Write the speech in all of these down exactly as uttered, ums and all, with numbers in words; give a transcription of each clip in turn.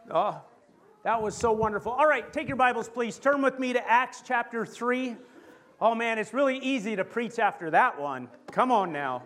Oh, that was so wonderful. All right, take your Bibles, please. Turn with me to Acts chapter three. Oh, man, it's really easy to preach after that one. Come on now.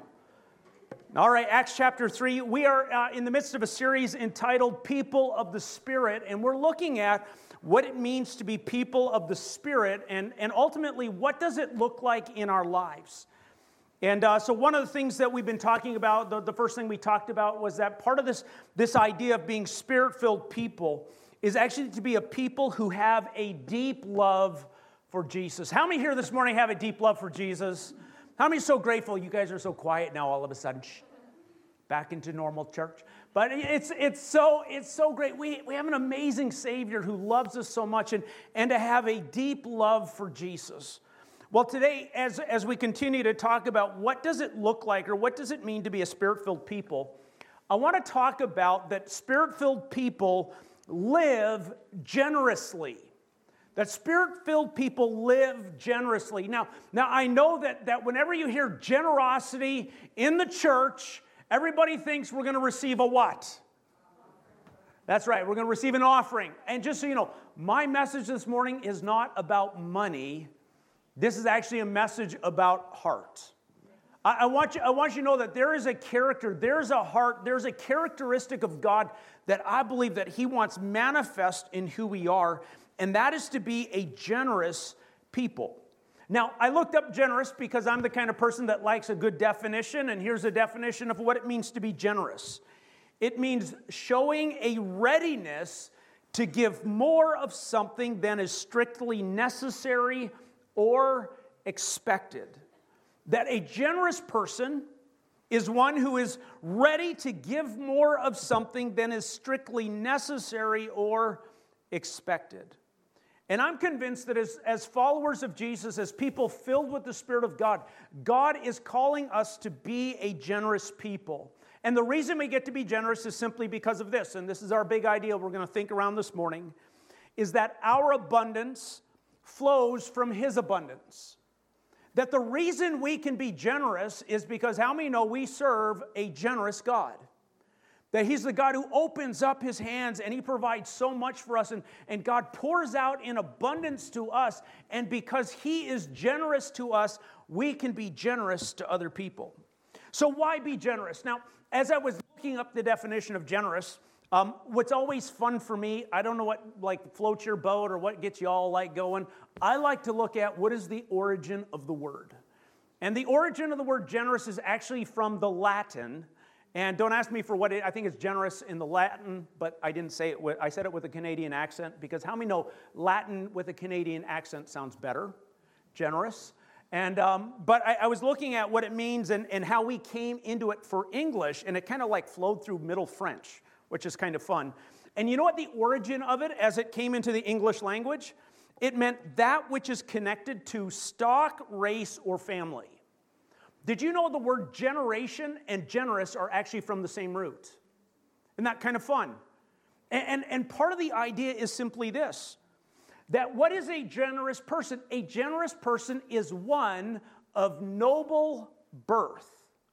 All right, Acts chapter three. We are uh, in the midst of a series entitled People of the Spirit, and we're looking at what it means to be people of the Spirit, and, and ultimately, what does it look like in our lives? And uh, so one of the things that we've been talking about, the, the first thing we talked about was that part of this, this idea of being Spirit-filled people is actually to be a people who have a deep love for Jesus. How many here this morning have a deep love for Jesus? How many are so grateful? You guys are so quiet now all of a sudden. Shh, back into normal church. But it's it's so it's so great. We, we have an amazing Savior who loves us so much, and, and to have a deep love for Jesus. Well, today, as, as we continue to talk about what does it look like or what does it mean to be a Spirit-filled people, I want to talk about that Spirit-filled people live generously. That Spirit-filled people live generously. Now, now I know that, that whenever you hear generosity in the church, everybody thinks we're going to receive a what? That's right, we're going to receive an offering. And just so you know, my message this morning is not about money. This is actually a message about heart. I, I, want you, I want you to know that there is a character, there's a heart, there's a characteristic of God that I believe that He wants manifest in who we are, and that is to be a generous people. Now, I looked up generous because I'm the kind of person that likes a good definition, and here's a definition of what it means to be generous. It means showing a readiness to give more of something than is strictly necessary or expected. That a generous person is one who is ready to give more of something than is strictly necessary or expected. And I'm convinced that as, as followers of Jesus, as people filled with the Spirit of God, God is calling us to be a generous people. And the reason we get to be generous is simply because of this, and this is our big idea we're going to think around this morning, is that our abundance flows from His abundance. That the reason we can be generous is because how many know we serve a generous God? That He's the God who opens up His hands and He provides so much for us, and, and God pours out in abundance to us, and because He is generous to us, we can be generous to other people. So why be generous? Now, as I was looking up the definition of generous, Um, what's always fun for me, I don't know what like floats your boat or what gets you all like going. I like to look at what is the origin of the word. And the origin of the word generous is actually from the Latin. And don't ask me for what it, I think it's generous in the Latin, but I didn't say it with, I said it with a Canadian accent because how many know Latin with a Canadian accent sounds better? Generous. And um, but I, I was looking at what it means and, and how we came into it for English, and it kind of like flowed through Middle French, which is kind of fun. And you know what the origin of it, as it came into the English language? It meant that which is connected to stock, race, or family. Did you know the word generation and generous are actually from the same root? Isn't that kind of fun? And, and, and part of the idea is simply this, that what is a generous person? A generous person is one of noble birth.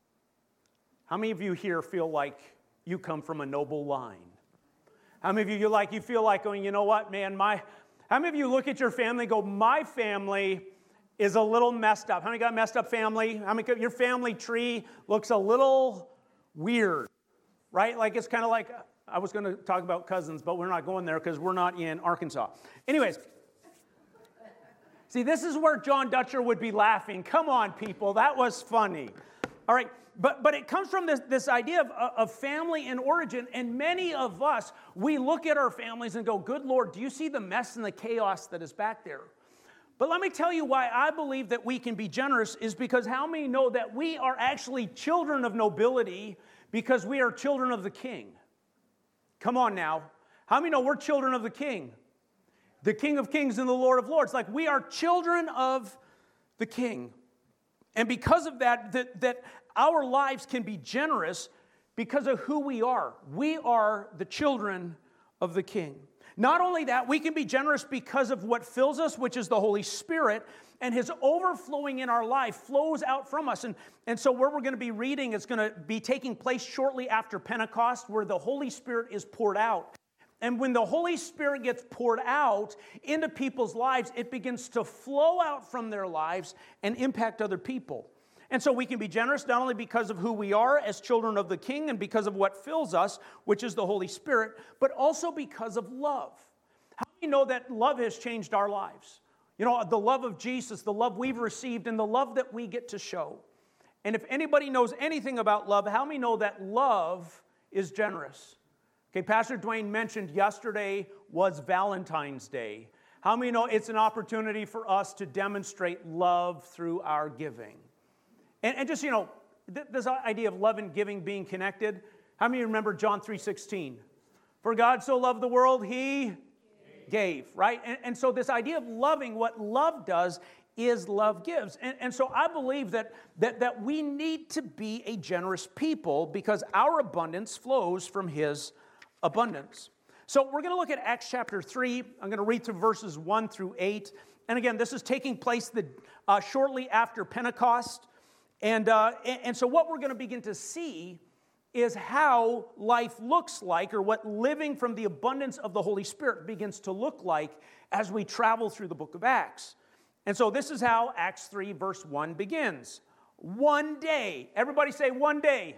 How many of you here feel like you come from a noble line? How many of you, you like you feel like going, you know what, man, my how many of you look at your family and go, my family is a little messed up? How many got messed up family? How many your family tree looks a little weird, right? Like it's kind of like, I was going to talk about cousins, but we're not going there because we're not in Arkansas. Anyways, see, this is where John Dutcher would be laughing. Come on, people, that was funny. All right. But but it comes from this, this idea of, of family and origin, and many of us, we look at our families and go, good Lord, do you see the mess and the chaos that is back there? But let me tell you why I believe that we can be generous is because how many know that we are actually children of nobility because we are children of the King? Come on now. How many know we're children of the King? The King of Kings and the Lord of Lords. Like we are children of the King. And because of that, that, that our lives can be generous because of who we are. We are the children of the King. Not only that, we can be generous because of what fills us, which is the Holy Spirit, and His overflowing in our life flows out from us. And, and so where we're going to be reading is going to be taking place shortly after Pentecost, where the Holy Spirit is poured out. And when the Holy Spirit gets poured out into people's lives, it begins to flow out from their lives and impact other people. And so we can be generous not only because of who we are as children of the King and because of what fills us, which is the Holy Spirit, but also because of love. How do you know that love has changed our lives? You know, the love of Jesus, the love we've received, and the love that we get to show. And if anybody knows anything about love, how many know that love is generous? Okay, Pastor Dwayne mentioned yesterday was Valentine's Day. How many know it's an opportunity for us to demonstrate love through our giving? And, and just, you know, th- this idea of love and giving being connected. How many remember John three sixteen? For God so loved the world, he gave, right? And, and so this idea of loving, what love does is love gives. And, and so I believe that, that, that we need to be a generous people because our abundance flows from his abundance. So we're going to look at Acts chapter three. I'm going to read through verses one through eight. And again, this is taking place the, uh, shortly after Pentecost. And, uh, and, and so what we're going to begin to see is how life looks like, or what living from the abundance of the Holy Spirit begins to look like as we travel through the book of Acts. And so this is how Acts three verse one begins. One day. Everybody say one day. One day.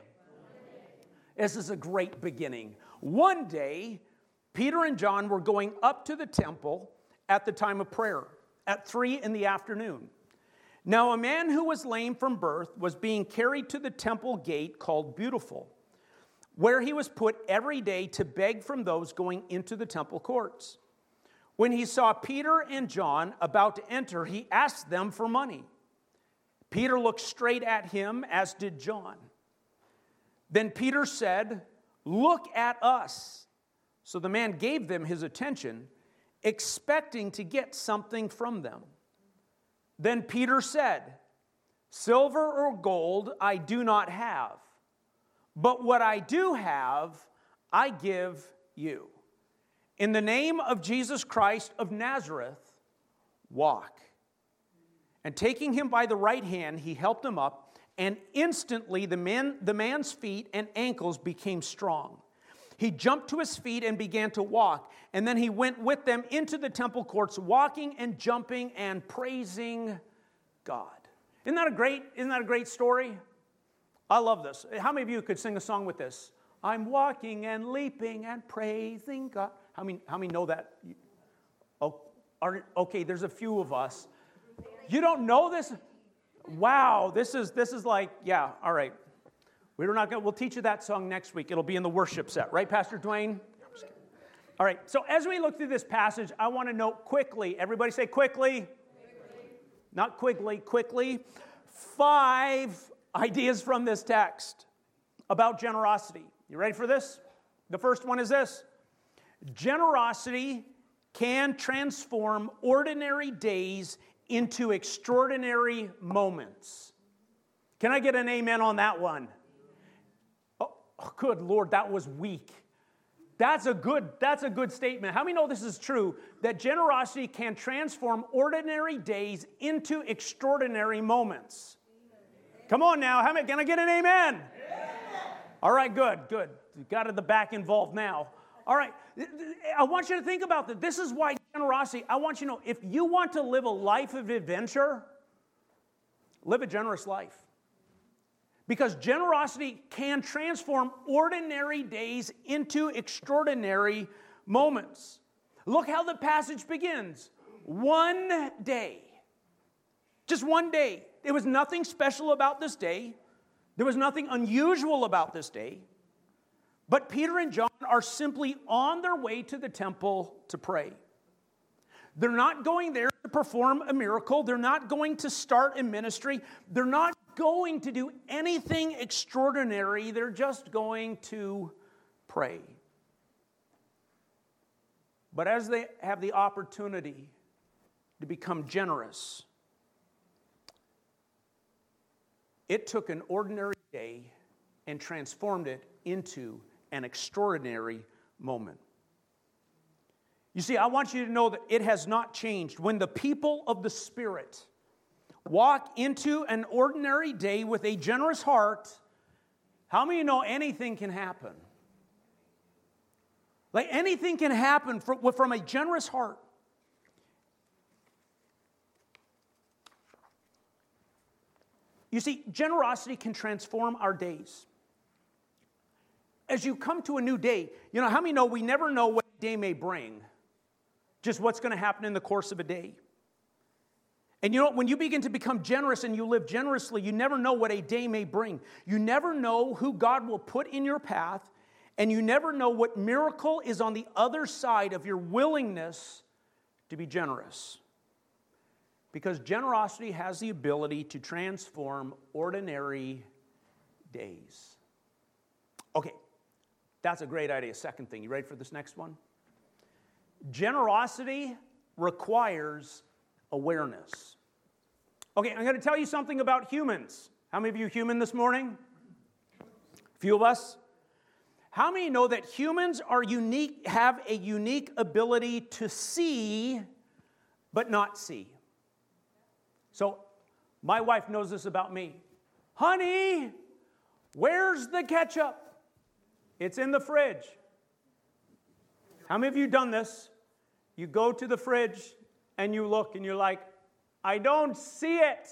This is a great beginning. One day, Peter and John were going up to the temple at the time of prayer, at three in the afternoon. Now a man who was lame from birth was being carried to the temple gate called Beautiful, where he was put every day to beg from those going into the temple courts. When he saw Peter and John about to enter, he asked them for money. Peter looked straight at him, as did John. Then Peter said, "Look at us." So the man gave them his attention, expecting to get something from them. Then Peter said, "Silver or gold I do not have, but what I do have, I give you. In the name of Jesus Christ of Nazareth, walk." And taking him by the right hand, he helped him up, and instantly the man, the man's feet and ankles became strong. He jumped to his feet and began to walk, and then he went with them into the temple courts, walking and jumping and praising God. Isn't that a great, isn't that a great story? I love this. How many of you could sing a song with this? I'm walking and leaping and praising God. How many, how many know that? Oh, are, okay, there's a few of us. You don't know this? Wow, this is this is like, yeah, all right. We're not going. We'll teach you that song next week. It'll be in the worship set, right, Pastor Dwayne? All right. So as we look through this passage, I want to note quickly. Everybody say quickly. Quickly. Not quickly. Quickly. Five ideas from this text about generosity. You ready for this? The first one is this: generosity can transform ordinary days into extraordinary moments. Can I get an amen on that one? Oh, oh, good Lord, that was weak. That's a good, that's a good statement. How many know this is true? That generosity can transform ordinary days into extraordinary moments. Come on now, how many, can I get an amen? Amen. All right, good, good. You got the back involved now. All right, I want you to think about that. This is why generosity, I want you to know, if you want to live a life of adventure, live a generous life. Because generosity can transform ordinary days into extraordinary moments. Look how the passage begins. One day. Just one day. There was nothing special about this day. There was nothing unusual about this day. But Peter and John are simply on their way to the temple to pray. They're not going there to perform a miracle. They're not going to start a ministry. They're not going to do anything extraordinary. They're just going to pray. But as they have the opportunity to become generous, it took an ordinary day and transformed it into an extraordinary moment. You see, I want you to know that it has not changed. When the people of the Spirit walk into an ordinary day with a generous heart, how many know anything can happen? Like anything can happen from, from a generous heart. You see, generosity can transform our days. As you come to a new day, you know, how many know we never know what a day may bring? Just what's going to happen in the course of a day. And you know, when you begin to become generous and you live generously, you never know what a day may bring. You never know who God will put in your path, and you never know what miracle is on the other side of your willingness to be generous. Because generosity has the ability to transform ordinary days. Okay, that's a great idea. Second thing, you ready for this next one? Generosity requires awareness. Okay, I'm going to tell you something about humans. How many of you human this morning? A few of us. How many know that humans are unique, have a unique ability to see, but not see? So, my wife knows this about me. Honey, where's the ketchup? It's in the fridge. How many of you done this? You go to the fridge and you look and you're like, I don't see it.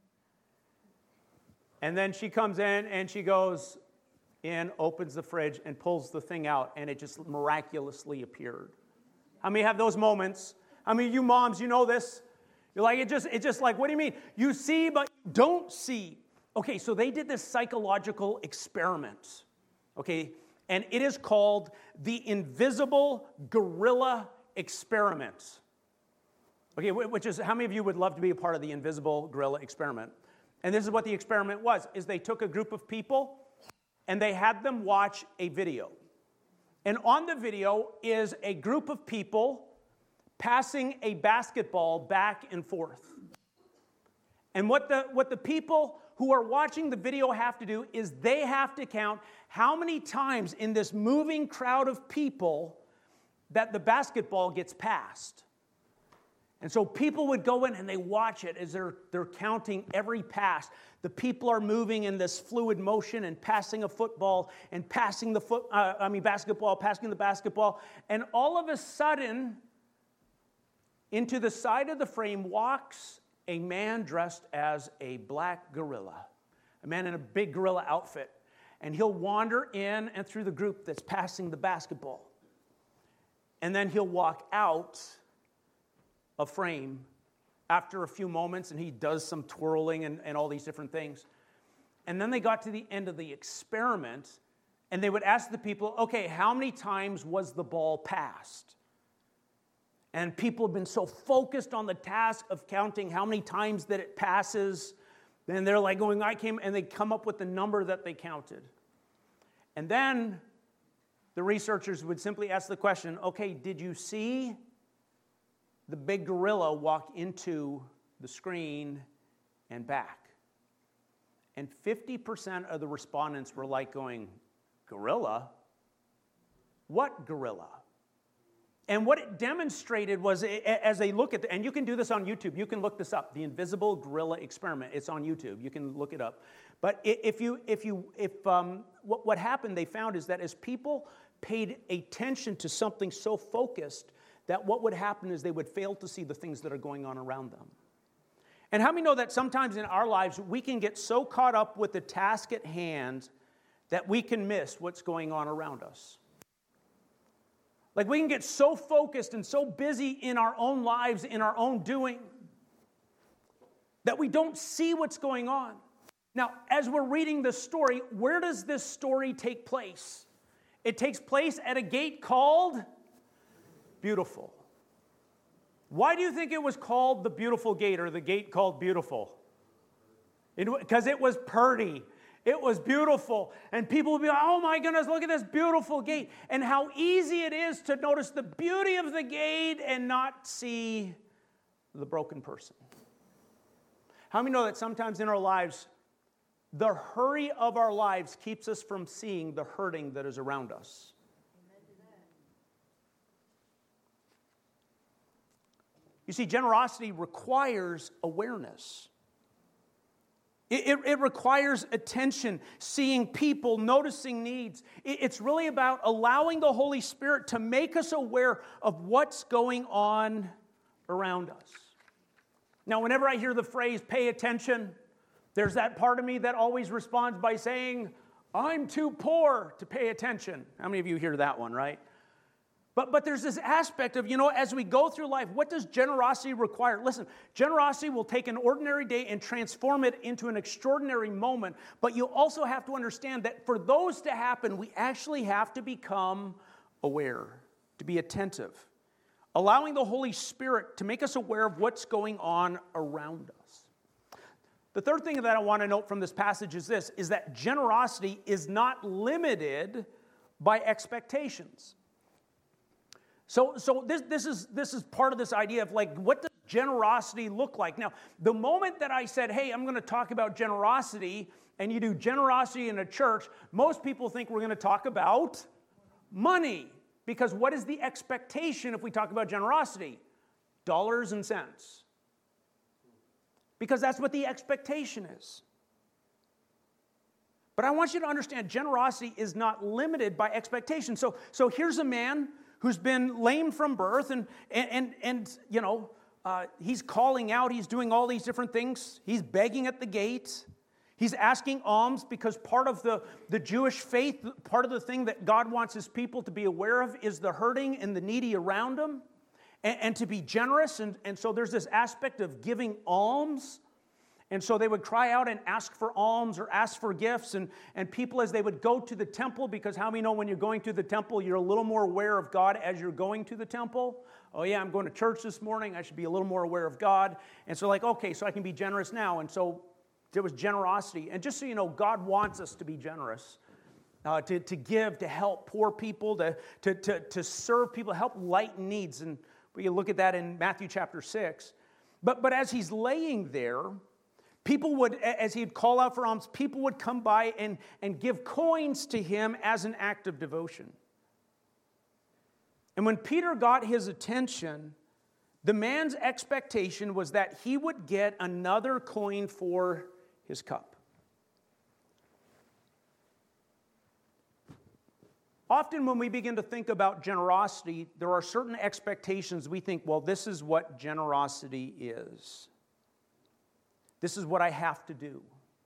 And then she comes in and she goes in, opens the fridge and pulls the thing out, and it just miraculously appeared. How many have those moments? How many of you moms, you know this? You're like, it just, it's just like, what do you mean? You see, but you don't see. Okay, so they did this psychological experiment. Okay, and it is called the invisible gorilla experiment. Okay, which is, how many of you would love to be a part of the invisible gorilla experiment? And this is what the experiment was, is they took a group of people and they had them watch a video. And on the video is a group of people passing a basketball back and forth. And what the, what the people who are watching the video have to do is they have to count how many times in this moving crowd of people that the basketball gets passed. And so people would go in and they watch it as they're, they're counting every pass. The people are moving in this fluid motion and passing a football and passing the foot, uh, I mean basketball, passing the basketball. And all of a sudden, into the side of the frame walks a man dressed as a black gorilla, a man in a big gorilla outfit. And he'll wander in and through the group that's passing the basketball. And then he'll walk out of frame after a few moments, and he does some twirling and, and all these different things. And then they got to the end of the experiment, and they would ask the people, okay, how many times was the ball passed? And people have been so focused on the task of counting how many times that it passes, then they're like going, I came, and they come up with the number that they counted. And then the researchers would simply ask the question, okay, did you see the big gorilla walk into the screen and back? And fifty percent of the respondents were like going, gorilla? What gorilla? And what it demonstrated was, as they look at, the, and you can do this on YouTube, you can look this up, the invisible gorilla experiment. It's on YouTube. You can look it up. But if you, if you, if um, what, what happened, they found is that as people paid attention to something so focused, that what would happen is they would fail to see the things that are going on around them. And how many know that sometimes in our lives we can get so caught up with the task at hand that we can miss what's going on around us? Like we can get so focused and so busy in our own lives, in our own doing, that we don't see what's going on. Now, as we're reading this story, where does this story take place? It takes place at a gate called Beautiful. Why do you think it was called the Beautiful Gate, or the gate called Beautiful? Because it, it was pretty. It was beautiful. And people would be like, oh my goodness, look at this beautiful gate. And how easy it is to notice the beauty of the gate and not see the broken person. How many know that sometimes in our lives, the hurry of our lives keeps us from seeing the hurting that is around us? You see, generosity requires awareness. It, it, it requires attention, seeing people, noticing needs. It, it's really about allowing the Holy Spirit to make us aware of what's going on around us. Now, whenever I hear the phrase, pay attention, there's that part of me that always responds by saying, I'm too poor to pay attention. How many of you hear that one, right? But, but there's this aspect of, you know, as we go through life, what does generosity require? Listen, generosity will take an ordinary day and transform it into an extraordinary moment. But you also have to understand that for those to happen, we actually have to become aware, to be attentive, allowing the Holy Spirit to make us aware of what's going on around us. The third thing that I want to note from this passage is this, is that generosity is not limited by expectations. So, so this, this, is, this is part of this idea of like, what does generosity look like? Now, the moment that I said, hey, I'm going to talk about generosity, and you do generosity in a church, most people think we're going to talk about money. Because what is the expectation if we talk about generosity? Dollars and cents. Because that's what the expectation is. But I want you to understand, generosity is not limited by expectation. So, so here's a man who's been lame from birth, and, and, and, and you know, uh, he's calling out, he's doing all these different things. He's begging at the gate. He's asking alms because part of the, the Jewish faith, part of the thing that God wants his people to be aware of is the hurting and the needy around them, and, and to be generous. And, and so there's this aspect of giving alms. And so they would cry out and ask for alms or ask for gifts. And, and people, as they would go to the temple, because how many know when you're going to the temple, you're a little more aware of God as you're going to the temple? Oh yeah, I'm going to church this morning. I should be a little more aware of God. And so like, okay, so I can be generous now. And so there was generosity. And just so you know, God wants us to be generous, uh, to, to give, to help poor people, to, to, to, to serve people, help lighten needs. And we can look at that in Matthew chapter six. But, but as he's laying there, people would, as he'd call out for alms, people would come by and, and give coins to him as an act of devotion. And when Peter got his attention, the man's expectation was that he would get another coin for his cup. Often when we begin to think about generosity, there are certain expectations we think, well, this is what generosity is. This is what I have to do.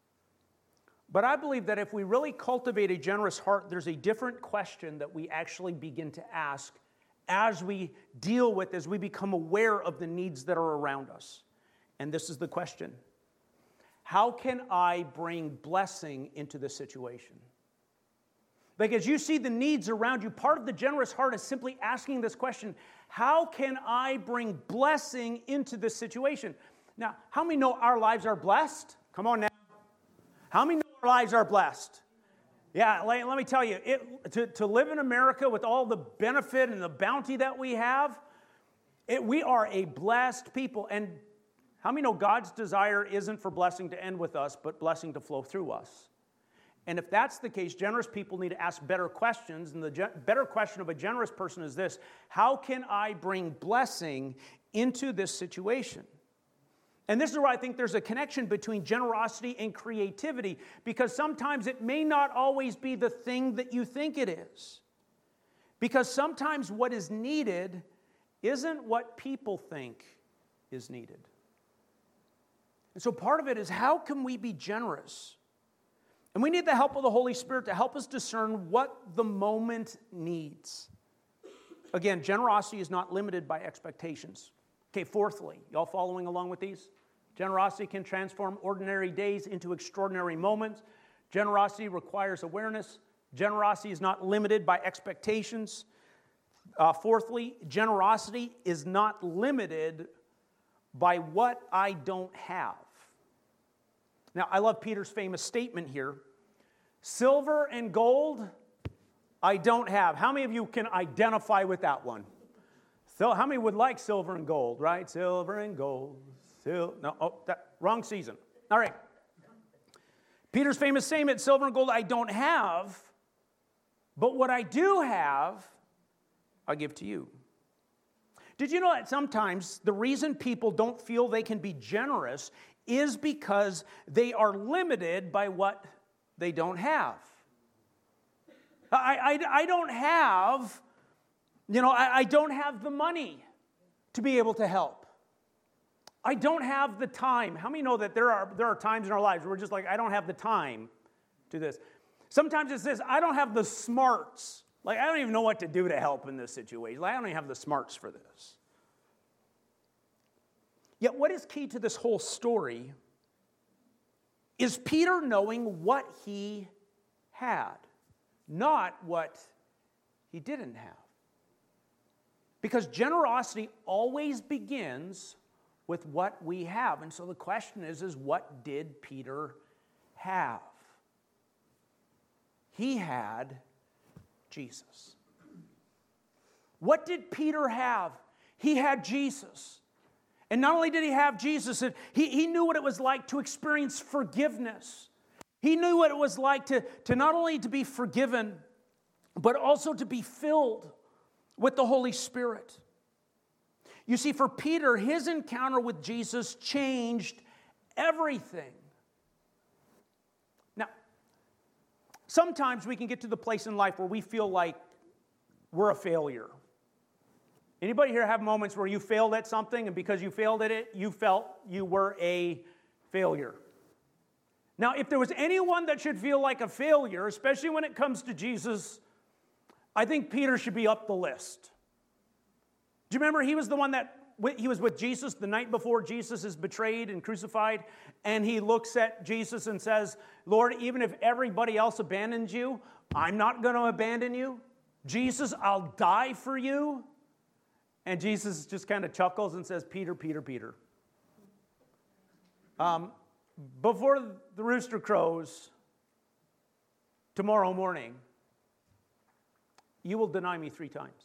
But I believe that if we really cultivate a generous heart, there's a different question that we actually begin to ask as we deal with, as we become aware of the needs that are around us. And this is the question: how can I bring blessing into the situation? Like as you see the needs around you, part of the generous heart is simply asking this question: how can I bring blessing into this situation? Now, how many know our lives are blessed? Come on now. How many know our lives are blessed? Yeah, let, let me tell you, it, to, to live in America with all the benefit and the bounty that we have, it, we are a blessed people. And how many know God's desire isn't for blessing to end with us, but blessing to flow through us? And if that's the case, generous people need to ask better questions. And the ge- better question of a generous person is this: how can I bring blessing into this situation? And this is where I think there's a connection between generosity and creativity, because sometimes it may not always be the thing that you think it is. Because sometimes what is needed isn't what people think is needed. And so part of it is, how can we be generous? And we need the help of the Holy Spirit to help us discern what the moment needs. Again, generosity is not limited by expectations. Okay, fourthly, y'all following along with these? Generosity can transform ordinary days into extraordinary moments. Generosity requires awareness. Generosity is not limited by expectations. Uh, fourthly, generosity is not limited by what I don't have. Now, I love Peter's famous statement here. Silver and gold I don't have. How many of you can identify with that one? So how many would like silver and gold, right? Silver and gold. Sil- no, oh, that, wrong season. All right. Peter's famous statement, silver and gold I don't have, but what I do have, I give to you. Did you know that sometimes the reason people don't feel they can be generous is because they are limited by what they don't have. I, I, I don't have, you know, I, I don't have the money to be able to help. I don't have the time. How many know that there are, there are times in our lives where we're just like, I don't have the time to this. Sometimes it says, I don't have the smarts. Like, I don't even know what to do to help in this situation. Like, I don't even have the smarts for this. Yet what is key to this whole story is Peter knowing what he had, not what he didn't have. Because generosity always begins with what we have. And so the question is, is what did Peter have? He had Jesus. What did Peter have? He had Jesus. And not only did he have Jesus, he, he knew what it was like to experience forgiveness. He knew what it was like to, to not only to be forgiven, but also to be filled with the Holy Spirit. You see, for Peter, his encounter with Jesus changed everything. Now, sometimes we can get to the place in life where we feel like we're a failure. Anybody here have moments where you failed at something, and because you failed at it, you felt you were a failure? Now, if there was anyone that should feel like a failure, especially when it comes to Jesus, I think Peter should be up the list. Do you remember he was the one that, he was with Jesus the night before Jesus is betrayed and crucified, and he looks at Jesus and says, Lord, even if everybody else abandons you, I'm not going to abandon you. Jesus, I'll die for you. And Jesus just kind of chuckles and says, Peter, Peter, Peter. Um, before the rooster crows tomorrow morning, you will deny me three times.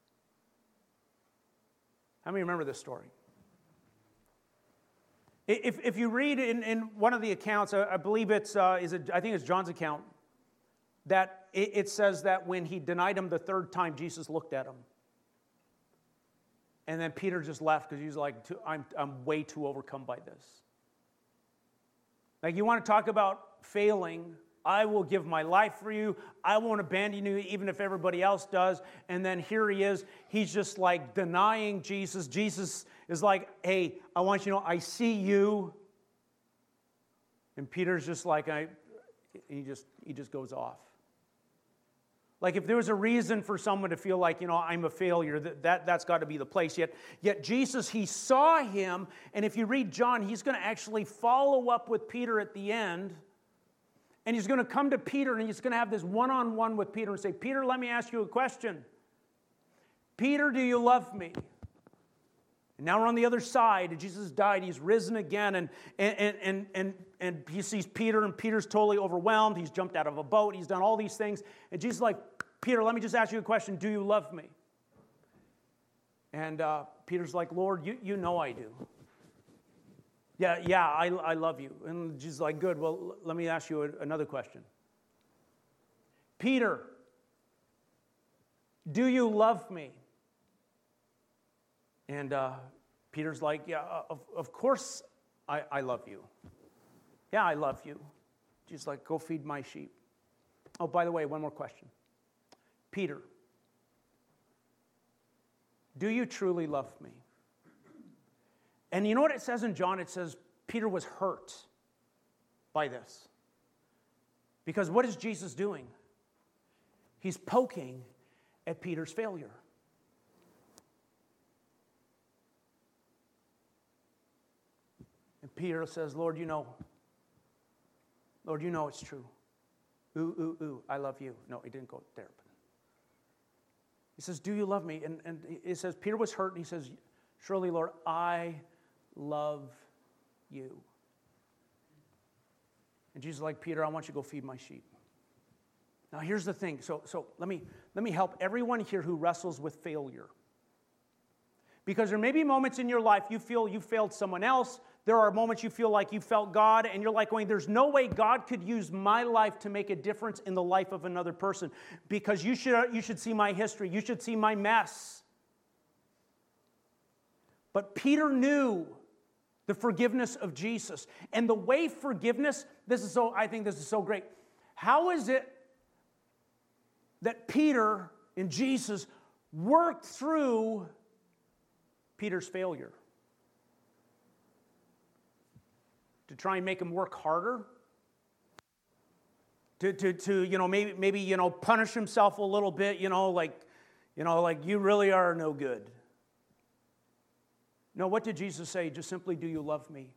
How many remember this story? If, if you read in, in one of the accounts, I believe it's, uh, is it, I think it's John's account, that it, it says that when he denied him the third time, Jesus looked at him. And then Peter just left because he was like, I'm, I'm way too overcome by this. Like, you want to talk about failing? I will give my life for you. I won't abandon you even if everybody else does. And then here he is. He's just like denying Jesus. Jesus is like, hey, I want you to know, I see you. And Peter's just like, I, he just, he just goes off. Like, if there was a reason for someone to feel like, you know, I'm a failure, that, that, that's got to be the place. Yet, yet Jesus, he saw him, and if you read John, he's going to actually follow up with Peter at the end, and he's going to come to Peter, and he's going to have this one-on-one with Peter and say, Peter, let me ask you a question. Peter, do you love me? And now we're on the other side, and Jesus died, he's risen again, and, and, and, and, and, and he sees Peter, and Peter's totally overwhelmed. He's jumped out of a boat, he's done all these things, and Jesus is like, Peter, let me just ask you a question. Do you love me? And uh, Peter's like, Lord, you, you know I do. Yeah, yeah, I, I love you. And Jesus is like, good, well, let me ask you a, another question. Peter, do you love me? And uh, Peter's like, yeah, of, of course I, I love you. Yeah, I love you. Jesus is like, go feed my sheep. Oh, by the way, one more question. Peter, do you truly love me? And you know what it says in John? It says Peter was hurt by this. Because what is Jesus doing? He's poking at Peter's failure. And Peter says, Lord, you know, Lord, you know it's true. Ooh, ooh, ooh, I love you. No, he didn't go there. He says, do you love me? And, and it says, Peter was hurt, and he says, surely, Lord, I love you. And Jesus is like, Peter, I want you to go feed my sheep. Now, here's the thing. So, so let me, let me help everyone here who wrestles with failure. Because there may be moments in your life you feel you failed someone else. There are moments you feel like you felt God, and you're like going, there's no way God could use my life to make a difference in the life of another person. Because you should, you should see my history. You should see my mess. But Peter knew The forgiveness of Jesus. And the way forgiveness, this is so, I think this is so great. How is it that Peter and Jesus worked through Peter's failure? To try and make him work harder? To, to, to you know, maybe, maybe, you know, punish himself a little bit, you know, like, you know, like you really are no good. No, what did Jesus say? Just simply, do you love me?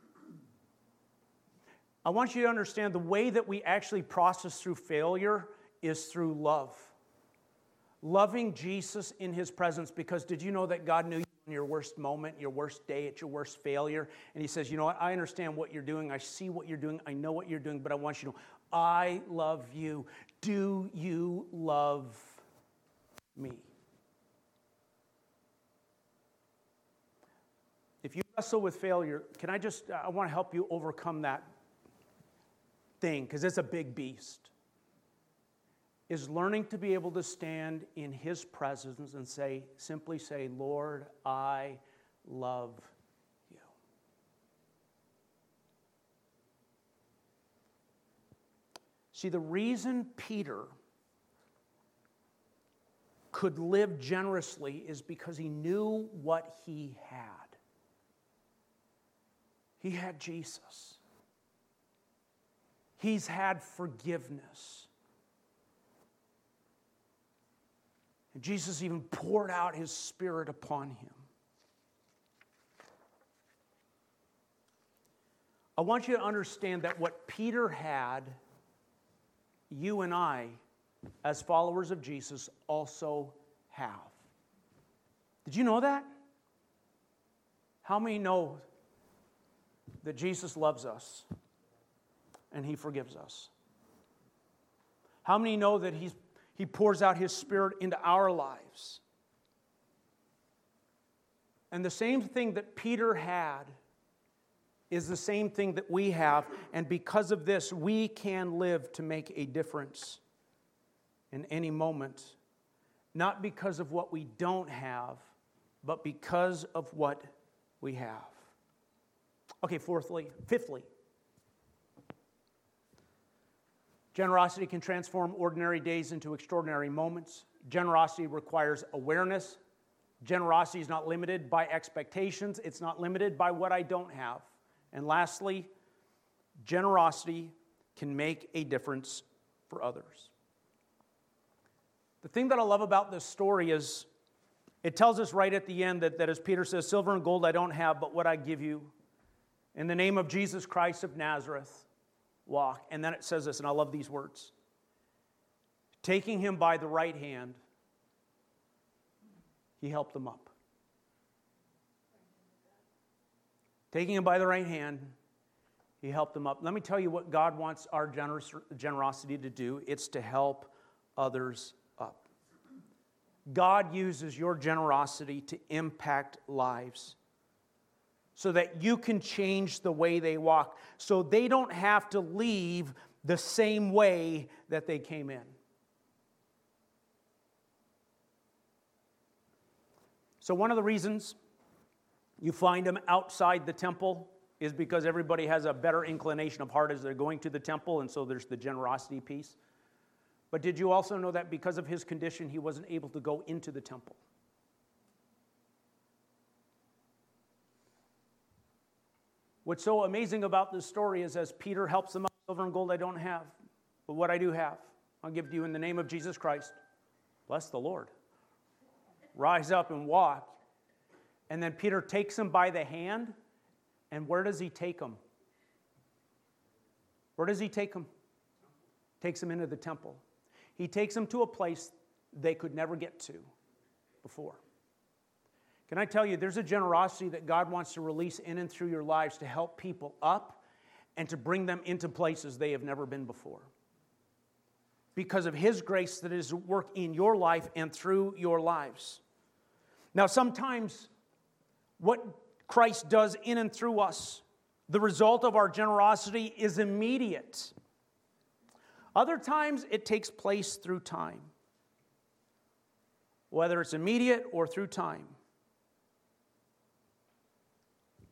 I want you to understand the way that we actually process through failure is through love. Loving Jesus in His presence, because did you know that God knew you in your worst moment, your worst day, at your worst failure? And He says, you know what, I understand what you're doing, I see what you're doing, I know what you're doing, but I want you to know, I love you. Do you love me? If you wrestle with failure, can I just, I want to help you overcome that thing, because it's a big beast. Is learning to be able to stand in His presence and say, simply say, Lord, I love you. See, the reason Peter could live generously is because he knew what he had. He had Jesus. He's had forgiveness. And Jesus even poured out His Spirit upon him. I want you to understand that what Peter had, you and I, as followers of Jesus, also have. Did you know that? How many know that Jesus loves us and He forgives us? How many know that He's, He pours out His Spirit into our lives? And the same thing that Peter had is the same thing that we have, and because of this, we can live to make a difference in any moment, not because of what we don't have, but because of what we have. Okay, fourthly, fifthly, generosity can transform ordinary days into extraordinary moments. Generosity requires awareness. Generosity is not limited by expectations. It's not limited by what I don't have. And lastly, generosity can make a difference for others. The thing that I love about this story is it tells us right at the end that, that as Peter says, silver and gold I don't have, but what I give you, in the name of Jesus Christ of Nazareth, walk. And then it says this, and I love these words. Taking him by the right hand, He helped him up. Taking him by the right hand, He helped him up. Let me tell you what God wants our generous, generosity to do. It's to help others up. God uses your generosity to impact lives so that you can change the way they walk, so they don't have to leave the same way that they came in. So one of the reasons you find them outside the temple is because everybody has a better inclination of heart as they're going to the temple, and so there's the generosity piece. But did you also know that because of his condition, he wasn't able to go into the temple? What's so amazing about this story is as Peter helps them out, silver and gold I don't have, but what I do have, I'll give to you in the name of Jesus Christ. Bless the Lord. Rise up and walk. And then Peter takes him by the hand, and where does he take him? Where does he take him? Takes him into the temple. He takes him to a place they could never get to before. Can I tell you, there's a generosity that God wants to release in and through your lives to help people up and to bring them into places they have never been before. Because of His grace that is at work in your life and through your lives. Now, sometimes what Christ does in and through us, the result of our generosity is immediate. Other times it takes place through time. Whether it's immediate or through time.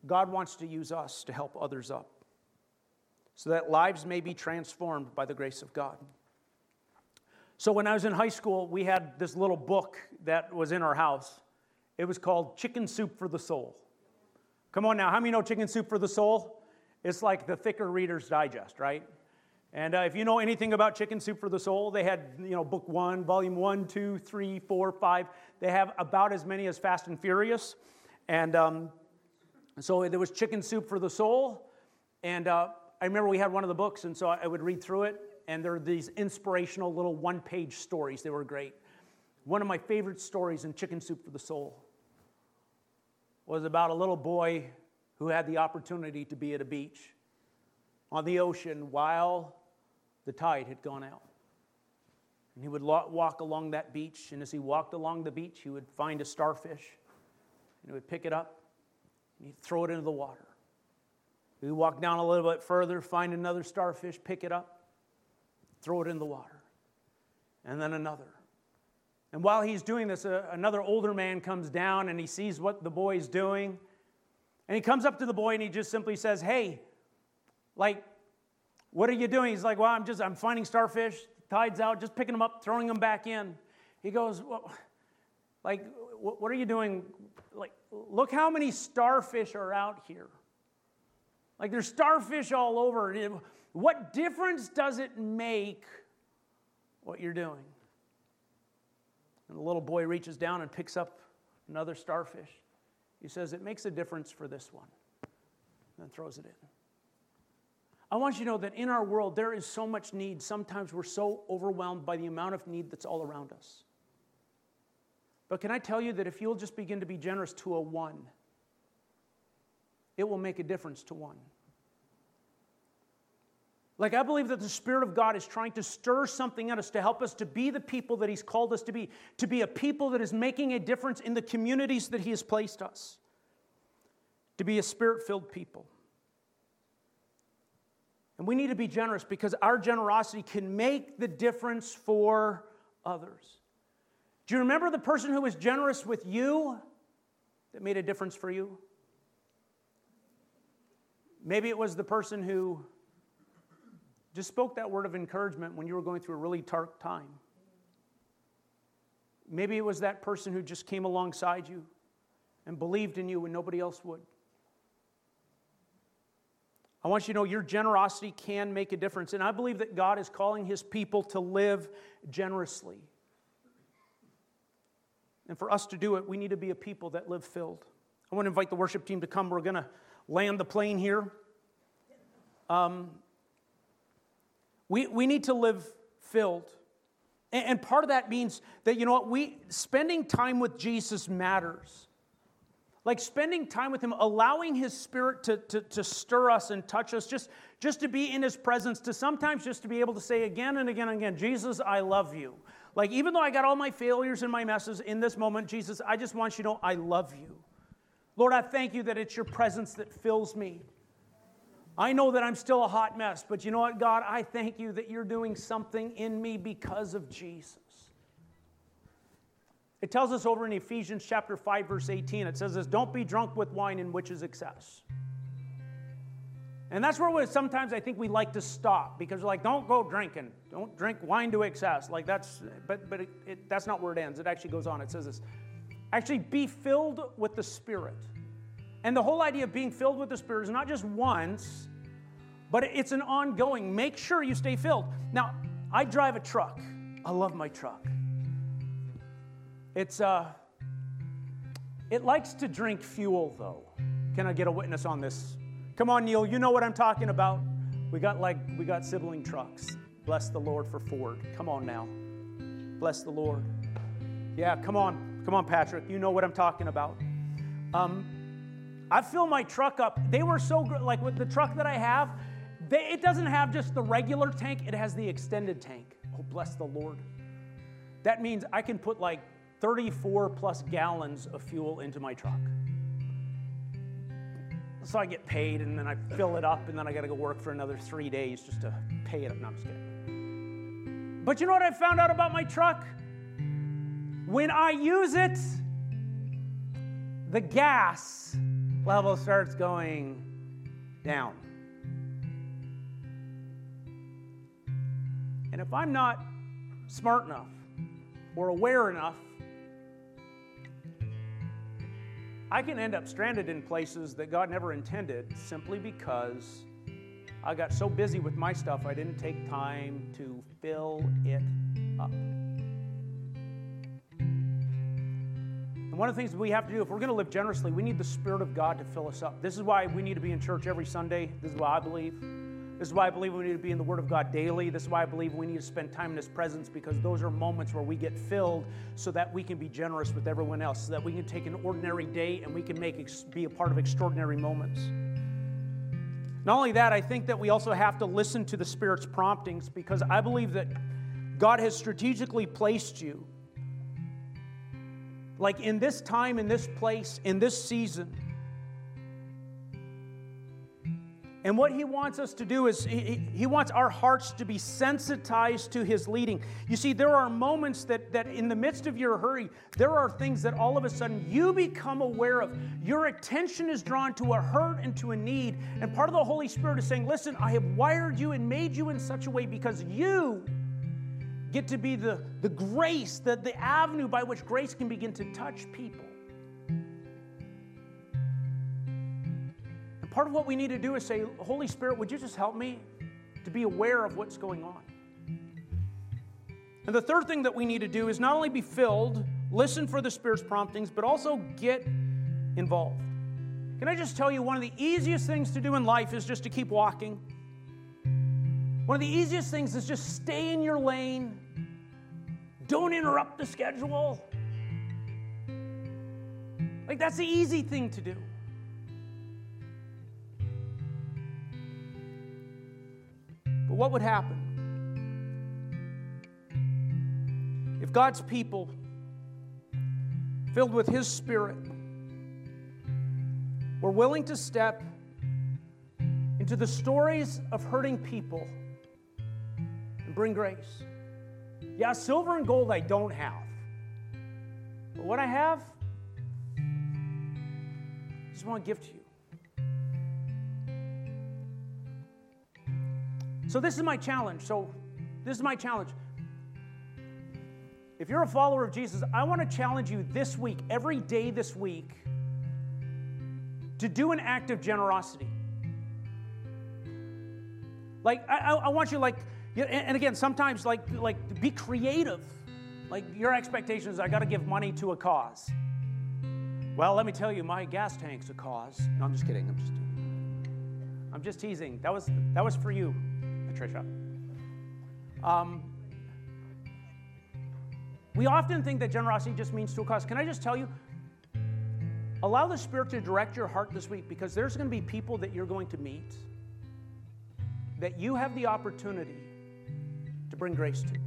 God wants to use us to help others up so that lives may be transformed by the grace of God. So when I was in high school, we had this little book that was in our house. It was called Chicken Soup for the Soul. Come on now, how many know Chicken Soup for the Soul? It's like the thicker Reader's Digest, right? And uh, if you know anything about Chicken Soup for the Soul, they had, you know, book one, volume one, two, three, four, five. They have about as many as Fast and Furious. And um, so there was Chicken Soup for the Soul. And uh, I remember we had one of the books, and so I would read through it. And there were these inspirational little one-page stories. They were great. One of my favorite stories in Chicken Soup for the Soul was about a little boy who had the opportunity to be at a beach on the ocean while the tide had gone out. And he would walk along that beach, and as he walked along the beach, he would find a starfish, and he would pick it up, and he'd throw it into the water. He would walk down a little bit further, find another starfish, pick it up, throw it in the water, and then another. And while he's doing this, uh, another older man comes down, and he sees what the boy's doing, and he comes up to the boy, and he just simply says, "Hey, like, what are you doing?" He's like, "Well, I'm just, I'm finding starfish, the tide's out, just picking them up, throwing them back in." He goes, "Well, like, what are you doing? Like, look how many starfish are out here. Like, there's starfish all over. What difference does it make what you're doing?" And the little boy reaches down and picks up another starfish. He says, "It makes a difference for this one," and then throws it in. I want you to know that in our world, there is so much need. Sometimes we're so overwhelmed by the amount of need that's all around us. But can I tell you that if you'll just begin to be generous to a one, it will make a difference to one. Like, I believe that the Spirit of God is trying to stir something in us to help us to be the people that He's called us to be, to be a people that is making a difference in the communities that He has placed us, to be a Spirit-filled people. And we need to be generous because our generosity can make the difference for others. Do you remember the person who was generous with you that made a difference for you? Maybe it was the person who just spoke that word of encouragement when you were going through a really dark time. Maybe it was that person who just came alongside you and believed in you when nobody else would. I want you to know your generosity can make a difference. And I believe that God is calling His people to live generously. And for us to do it, we need to be a people that live filled. I want to invite the worship team to come. We're going to land the plane here. Um, we, we need to live filled. And, and part of that means that, you know what, we spending time with Jesus matters. Like spending time with Him, allowing His Spirit to, to, to stir us and touch us, just, just to be in His presence, to sometimes just to be able to say again and again and again, "Jesus, I love you." Like, even though I got all my failures and my messes in this moment, Jesus, I just want you to know I love you. Lord, I thank you that it's your presence that fills me. I know that I'm still a hot mess, but you know what, God? I thank you that you're doing something in me because of Jesus. It tells us over in Ephesians chapter five, verse eighteen, it says this, "Don't be drunk with wine in which is excess." And that's where we, sometimes I think we like to stop, because we're like, don't go drinking. Don't drink wine to excess. Like that's, but but it, it, that's not where it ends. It actually goes on. It says this, actually be filled with the Spirit. And the whole idea of being filled with the Spirit is not just once, but it's an ongoing. Make sure you stay filled. Now, I drive a truck. I love my truck. It's uh, it likes to drink fuel, though. Can I get a witness on this? Come on, Neil, you know what I'm talking about. We got like we got sibling trucks. Bless the Lord for Ford. Come on now. Bless the Lord. Yeah, come on. Come on, Patrick. You know what I'm talking about. Um, I fill my truck up. They were so good. Like with the truck that I have, they, it doesn't have just the regular tank. It has the extended tank. Oh, bless the Lord. That means I can put like thirty-four plus gallons of fuel into my truck. So I get paid, and then I fill it up, and then I got to go work for another three days just to pay it up. No, I'm just kidding. But you know what I found out about my truck? When I use it, the gas level starts going down. And if I'm not smart enough or aware enough, I can end up stranded in places that God never intended simply because I got so busy with my stuff I didn't take time to fill it up. And one of the things we have to do, if we're going to live generously, we need the Spirit of God to fill us up. This is why we need to be in church every Sunday. This is what I believe. This is why I believe we need to be in the Word of God daily. This is why I believe we need to spend time in His presence, because those are moments where we get filled so that we can be generous with everyone else, so that we can take an ordinary day and we can make be a part of extraordinary moments. Not only that, I think that we also have to listen to the Spirit's promptings, because I believe that God has strategically placed you, like in this time, in this place, in this season. And what He wants us to do is He, he wants our hearts to be sensitized to His leading. You see, there are moments that, that in the midst of your hurry, there are things that all of a sudden you become aware of. Your attention is drawn to a hurt and to a need. And part of the Holy Spirit is saying, listen, I have wired you and made you in such a way because you get to be the, the grace, the, the avenue by which grace can begin to touch people. Part of what we need to do is say, Holy Spirit, would you just help me to be aware of what's going on? And the third thing that we need to do is not only be filled, listen for the Spirit's promptings, but also get involved. Can I just tell you, one of the easiest things to do in life is just to keep walking. One of the easiest things is just stay in your lane. Don't interrupt the schedule. Like, that's the easy thing to do. But what would happen if God's people, filled with His Spirit, were willing to step into the stories of hurting people and bring grace? Yeah, silver and gold I don't have. But what I have, I just want to give to you. So this is my challenge. So this is my challenge. If you're a follower of Jesus, I want to challenge you this week, every day this week, to do an act of generosity. Like, I, I want you, like, and again, sometimes, like, like, be creative. Like, your expectation is, I got to give money to a cause. Well, let me tell you, my gas tank's a cause. No, I'm just kidding. I'm just, I'm just teasing. That was that was for you, Patricia. Um, we often think that generosity just means to a cause. Can I just tell you, allow the Spirit to direct your heart this week, because there's going to be people that you're going to meet that you have the opportunity to bring grace to.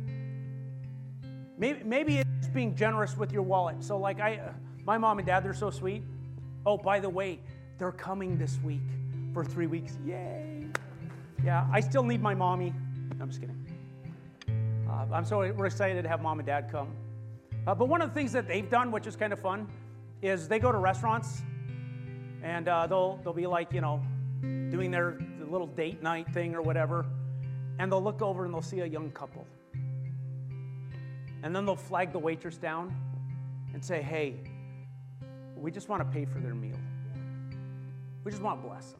Maybe, maybe it's being generous with your wallet. So like I, uh, my mom and dad, they're so sweet. Oh, by the way, they're coming this week for three weeks. Yay. Yeah, I still need my mommy. No, I'm just kidding. Uh, I'm so we're excited to have mom and dad come. Uh, but one of the things that they've done, which is kind of fun, is they go to restaurants and uh, they'll they'll be like, you know, doing their little date night thing or whatever, and they'll look over and they'll see a young couple. And then they'll flag the waitress down and say, hey, we just want to pay for their meal. We just want to bless them.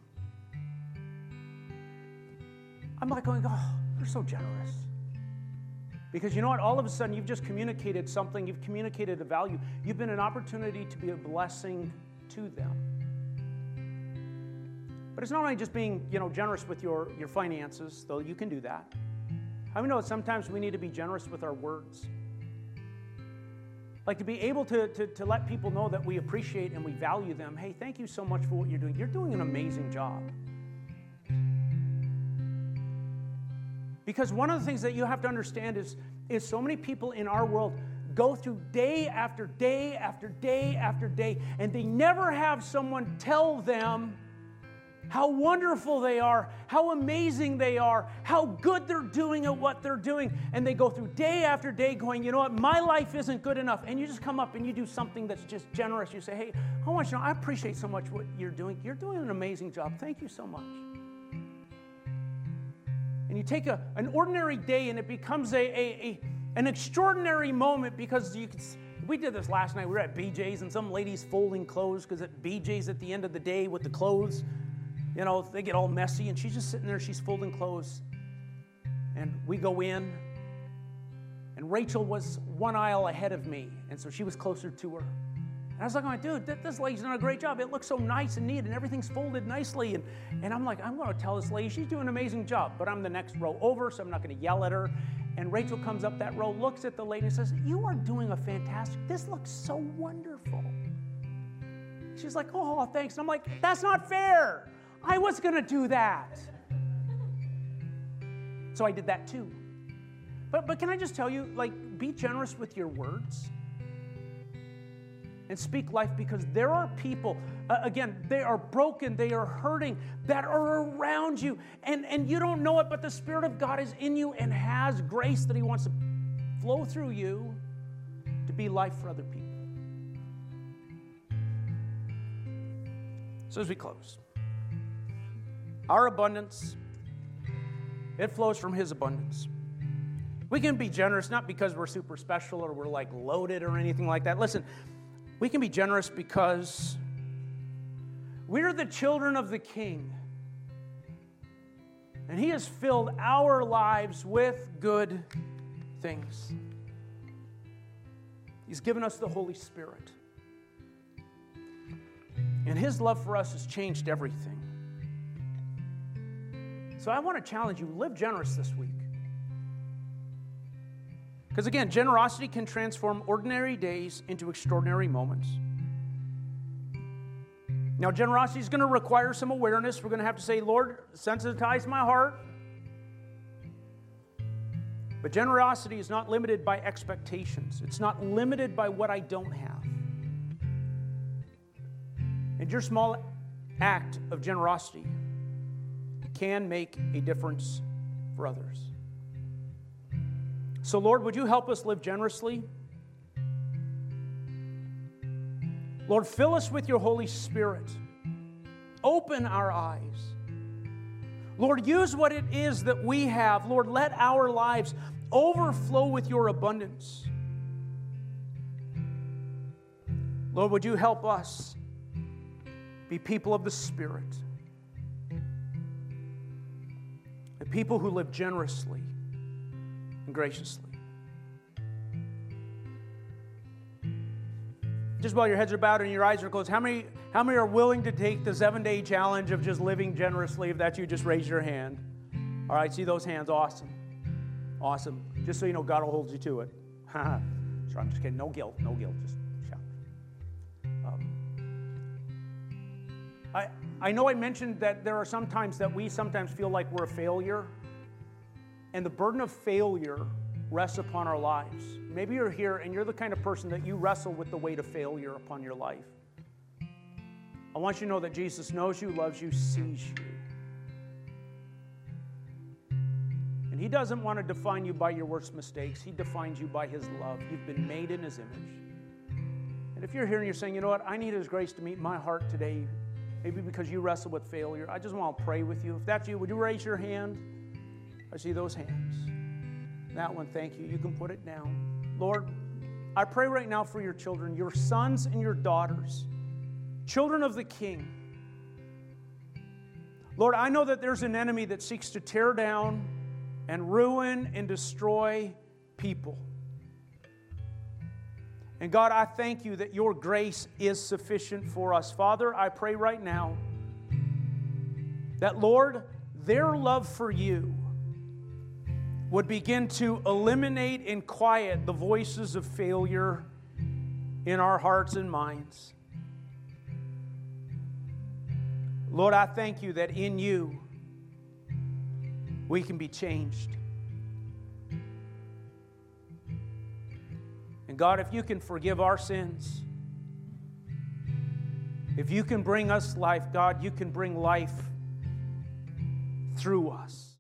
I'm like going, oh, they're so generous. Because you know what? All of a sudden, you've just communicated something. You've communicated a value. You've been an opportunity to be a blessing to them. But it's not only just being, you know, generous with your, your finances, though you can do that. How many know that sometimes we need to be generous with our words? Like to be able to, to, to let people know that we appreciate and we value them. Hey, thank you so much for what you're doing. You're doing an amazing job. Because one of the things that you have to understand is, is so many people in our world go through day after day after day after day, and they never have someone tell them how wonderful they are, how amazing they are, how good they're doing at what they're doing. And they go through day after day going, you know what, my life isn't good enough. And you just come up and you do something that's just generous. You say, hey, I want you to know, I appreciate so much what you're doing. You're doing an amazing job. Thank you so much. And you take a, an ordinary day and it becomes a, a, a an extraordinary moment because you could. We did this last night. We were at B J's and some lady's folding clothes because at B J's at the end of the day with the clothes, you know, they get all messy, and she's just sitting there, she's folding clothes. And we go in, and Rachel was one aisle ahead of me, and so she was closer to her. And I was like, oh, dude, this lady's done a great job. It looks so nice and neat, and everything's folded nicely. And, and I'm like, I'm going to tell this lady she's doing an amazing job, but I'm the next row over, so I'm not going to yell at her. And Rachel comes up that row, looks at the lady, and says, you are doing a fantastic, this looks so wonderful. She's like, oh, thanks. And I'm like, that's not fair. I was going to do that. So I did that too. But but can I just tell you, like, be generous with your words and speak life, because there are people, uh, again, they are broken, they are hurting, that are around you, and, and you don't know it, but the Spirit of God is in you and has grace that He wants to flow through you to be life for other people. So as we close, our abundance, it flows from His abundance. We can be generous not because we're super special or we're like loaded or anything like that. Listen, we can be generous because we're the children of the King. And He has filled our lives with good things. He's given us the Holy Spirit. And His love for us has changed everything. So I want to challenge you, live generous this week. Because again, generosity can transform ordinary days into extraordinary moments. Now, generosity is going to require some awareness. We're going to have to say, Lord, sensitize my heart. But generosity is not limited by expectations. It's not limited by what I don't have. And your small act of generosity can make a difference for others. So, Lord, would you help us live generously? Lord, fill us with your Holy Spirit. Open our eyes. Lord, use what it is that we have. Lord, let our lives overflow with your abundance. Lord, would you help us be people of the Spirit? The people who live generously and graciously. Just while your heads are bowed and your eyes are closed, how many, how many are willing to take the seven-day challenge of just living generously? If that's you, just raise your hand. All right, see those hands? Awesome. Awesome. Just so you know, God will hold you to it. Sorry, I'm just kidding. No guilt. No guilt. Just shout. Um, I, I know I mentioned that there are some times that we sometimes feel like we're a failure, and the burden of failure rests upon our lives. Maybe you're here and you're the kind of person that you wrestle with the weight of failure upon your life. I want you to know that Jesus knows you, loves you, sees you. And He doesn't want to define you by your worst mistakes. He defines you by His love. You've been made in His image. And if you're here and you're saying, you know what, I need His grace to meet my heart today, maybe because you wrestle with failure, I just want to pray with you. If that's you, would you raise your hand? I see those hands. That one, thank you. You can put it down. Lord, I pray right now for your children, your sons and your daughters, children of the King. Lord, I know that there's an enemy that seeks to tear down and ruin and destroy people. And God, I thank you that your grace is sufficient for us. Father, I pray right now that, Lord, their love for you would begin to eliminate and quiet the voices of failure in our hearts and minds. Lord, I thank you that in you we can be changed. And God, if you can forgive our sins, If you can bring us life, God, you can bring life through us.